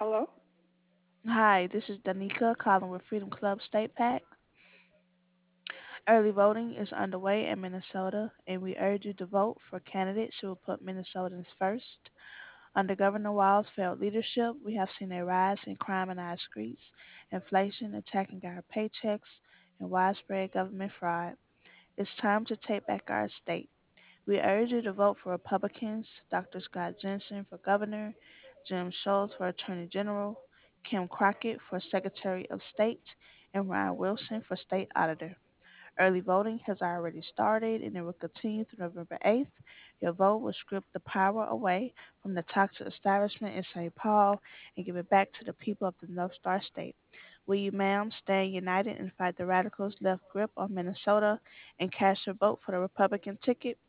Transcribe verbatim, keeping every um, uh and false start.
Hello? Hi, this is Danica calling with Freedom Club State PAC. Early voting is underway in Minnesota, and we urge you to vote for candidates who will put Minnesotans first. Under Governor Walz's failed leadership, we have seen a rise in crime in our streets, inflation attacking our paychecks, and widespread government fraud. It's time to take back our state. We urge you to vote for Republicans, Doctor Scott Jensen for governor, Jim Schultz for attorney general, Kim Crockett for secretary of state, and Ryan Wilson for state auditor. Early voting has already started and it will continue through November eighth. Your vote will strip the power away from the toxic establishment in Saint Paul and give it back to the people of the North Star State. Will you, ma'am, stand united and fight the radicals' left grip on Minnesota and cast your vote for the Republican ticket?